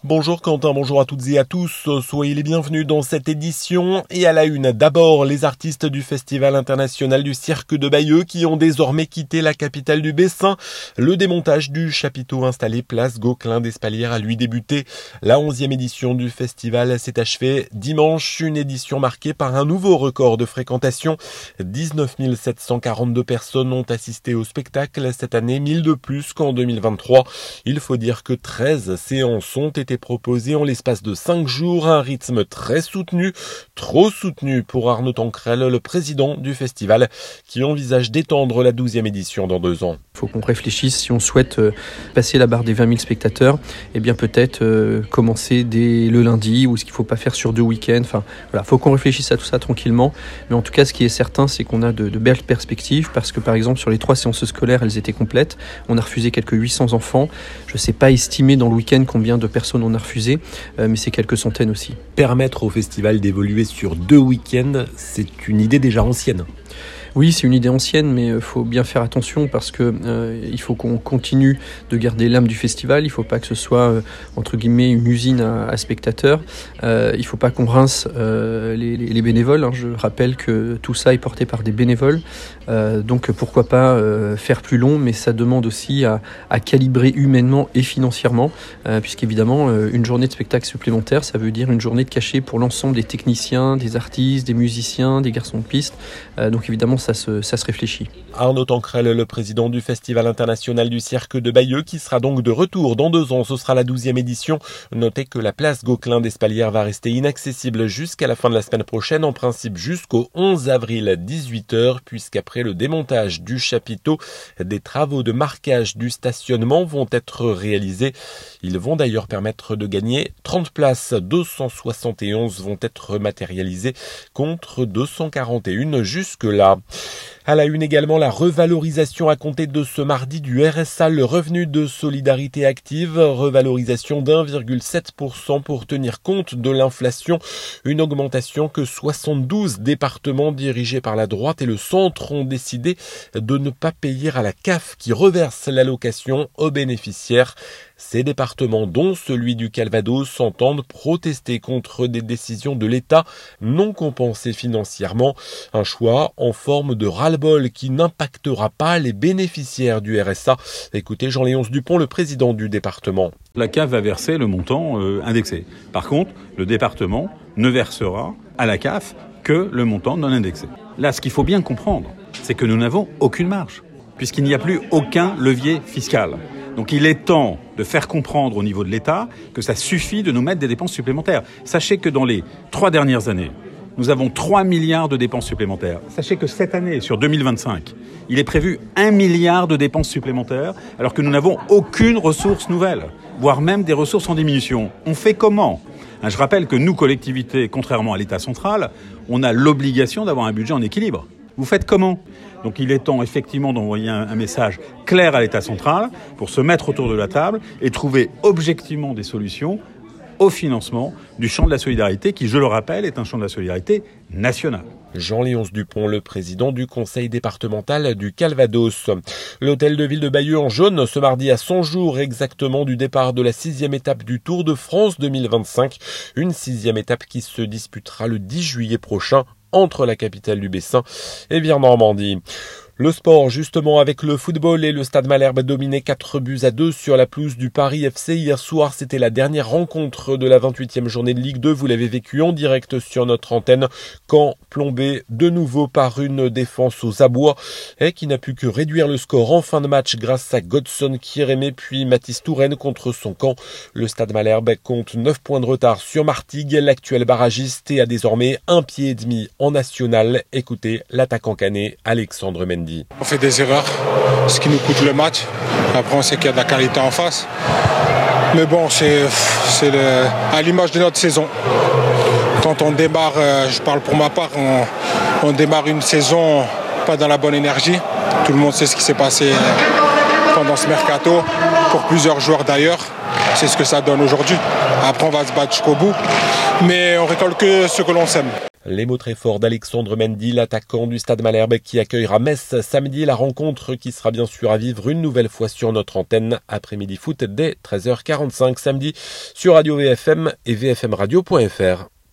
Bonjour Quentin, bonjour à toutes et à tous, soyez les bienvenus dans cette édition. Et à la une, d'abord les artistes du Festival international du cirque de Bayeux qui ont désormais quitté la capitale du Bessin. Le démontage du chapiteau installé place Gauquelin d'Espalières a lui débuté. La 11e édition du festival s'est achevée dimanche, une édition marquée par un nouveau record de fréquentation. 19 742 personnes ont assisté au spectacle cette année, 1000 de plus qu'en 2023. Il faut dire que 13 séances ont été proposées en l'espace de 5 jours, un rythme très soutenu, trop soutenu pour Arnaud Tancrel, le président du festival, qui envisage d'étendre la 12e édition dans 2 ans. Il faut qu'on réfléchisse, si on souhaite passer la barre des 20 000 spectateurs, eh bien peut-être commencer dès le lundi, ou ce qu'il ne faut pas faire sur 2 week-ends. Enfin, voilà, faut qu'on réfléchisse à tout ça tranquillement. Mais en tout cas, ce qui est certain, c'est qu'on a de belles perspectives, parce que par exemple, sur les 3 séances scolaires, elles étaient complètes. On a refusé quelques 800 enfants. Je ne sais pas estimer dans le week-end combien de personnes on a refusé, mais c'est quelques centaines aussi. Permettre au festival d'évoluer sur 2 week-ends, c'est une idée déjà ancienne. Oui, c'est une idée ancienne, mais il faut bien faire attention parce que il faut qu'on continue de garder l'âme du festival. Il ne faut pas que ce soit, entre guillemets, une usine à spectateurs. Il ne faut pas qu'on rince les bénévoles. Hein. Je rappelle que tout ça est porté par des bénévoles. Donc pourquoi pas faire plus long, mais ça demande aussi à calibrer humainement et financièrement, puisqu'évidemment, une journée de spectacle supplémentaire, ça veut dire une journée de cachet pour l'ensemble des techniciens, des artistes, des musiciens, des garçons de piste. Donc évidemment, ça se réfléchit. Arnaud Tancrel, le président du Festival international du cirque de Bayeux, qui sera donc de retour dans 2 ans. Ce sera la 12e édition. Notez que la place Gauquelin d'Espalières va rester inaccessible jusqu'à la fin de la semaine prochaine, en principe jusqu'au 11 avril 18h, puisqu'après le démontage du chapiteau, des travaux de marquage du stationnement vont être réalisés. Ils vont d'ailleurs permettre de gagner 30 places. 271 vont être matérialisées contre 241 jusque-là. À la une également, la revalorisation à compter de ce mardi du RSA, le revenu de solidarité active, revalorisation d'1,7% pour tenir compte de l'inflation, une augmentation que 72 départements dirigés par la droite et le centre ont décidé de ne pas payer à la CAF qui reverse l'allocation aux bénéficiaires. Ces départements, dont celui du Calvados, s'entendent protester contre des décisions de l'État non compensées financièrement. Un choix en forme de ras-le-bol qui n'impactera pas les bénéficiaires du RSA. Écoutez Jean-Léonce Dupont, le président du département. La CAF va verser le montant indexé. Par contre, le département ne versera à la CAF que le montant non indexé. Là, ce qu'il faut bien comprendre, c'est que nous n'avons aucune marge, puisqu'il n'y a plus aucun levier fiscal. Donc il est temps de faire comprendre au niveau de l'État que ça suffit de nous mettre des dépenses supplémentaires. Sachez que dans les 3 dernières années, nous avons 3 milliards de dépenses supplémentaires. Sachez que cette année, sur 2025, il est prévu 1 milliard de dépenses supplémentaires, alors que nous n'avons aucune ressource nouvelle, voire même des ressources en diminution. On fait comment ? Je rappelle que nous, collectivités, contrairement à l'État central, on a l'obligation d'avoir un budget en équilibre. Vous faites comment ? Donc il est temps effectivement d'envoyer un message clair à l'État central pour se mettre autour de la table et trouver objectivement des solutions au financement du champ de la solidarité qui, je le rappelle, est un champ de la solidarité national. Jean-Léonce Dupont, le président du conseil départemental du Calvados. L'hôtel de ville de Bayeux en jaune ce mardi à 100 jours exactement du départ de la 6e étape du Tour de France 2025. Une 6e étape qui se disputera le 10 juillet prochain entre la capitale du Bessin et Vire-Normandie. Le sport, justement, avec le football et le Stade Malherbe dominé 4-2 sur la pelouse du Paris FC. Hier soir, c'était la dernière rencontre de la 28e journée de Ligue 2. Vous l'avez vécu en direct sur notre antenne. Caen plombé de nouveau par une défense aux abois et qui n'a pu que réduire le score en fin de match grâce à Godson Kierémé puis Mathis Touraine contre son camp. Le Stade Malherbe compte 9 points de retard sur Martigues, l'actuel barragiste, et a désormais 1,5 pied en national. Écoutez l'attaquant canet Alexandre Mendy. On fait des erreurs, ce qui nous coûte le match. Après, on sait qu'il y a de la qualité en face. Mais bon, c'est à l'image de notre saison. Quand on démarre, je parle pour ma part, on démarre une saison pas dans la bonne énergie. Tout le monde sait ce qui s'est passé pendant ce mercato, pour plusieurs joueurs d'ailleurs. C'est ce que ça donne aujourd'hui. Après, on va se battre jusqu'au bout. Mais on récolte que ce que l'on sème. Les mots très forts d'Alexandre Mendy, l'attaquant du Stade Malherbe qui accueillera Metz samedi. La rencontre qui sera bien sûr à vivre une nouvelle fois sur notre antenne. Après-midi foot dès 13h45 samedi sur Radio VFM et vfmradio.fr.